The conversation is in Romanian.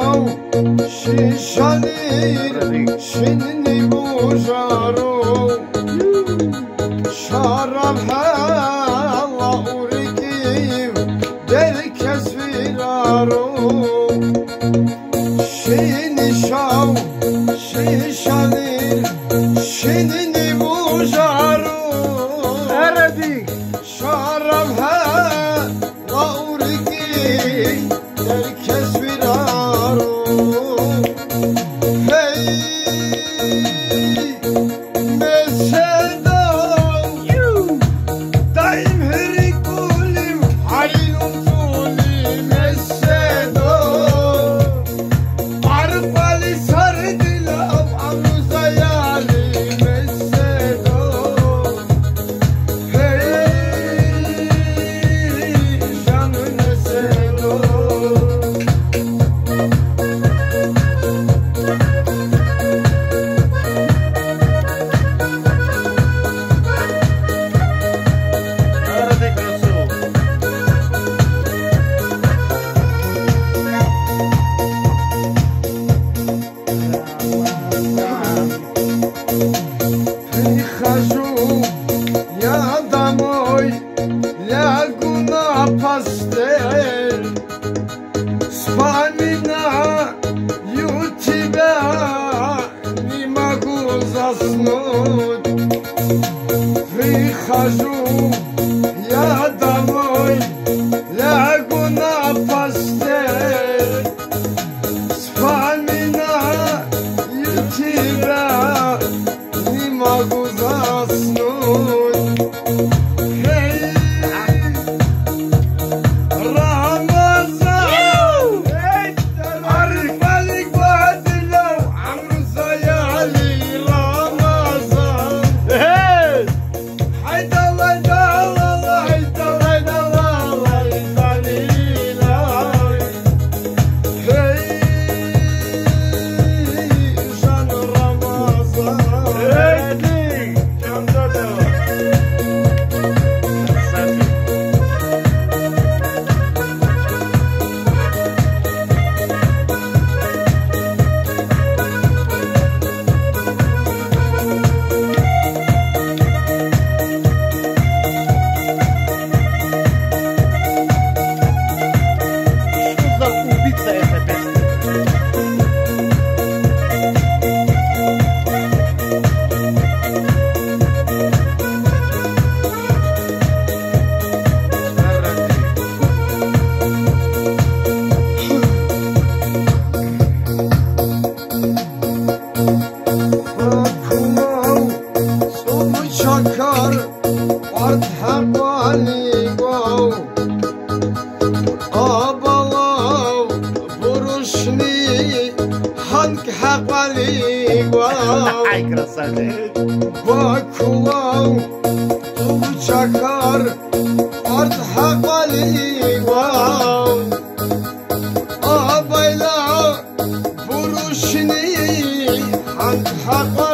كلاو شيشانير شنني بوجارو شرب الله ورقيب دلك سفيرارو شيني شاو شيشانير شنني بوجارو أردي شرب الله ورقيب دلك سفيرارو Я домой лягу на постель, вспоминаю тебя, не могу заснуть. Прихожу я домой, лягу на постель, вспоминаю тебя, не могу заснуть. Çakar art hemali wow Abalav buruşni hank hemali wow Ай, красавец! Bakulav çakar art hemali wow Abalav buruşni hank hemali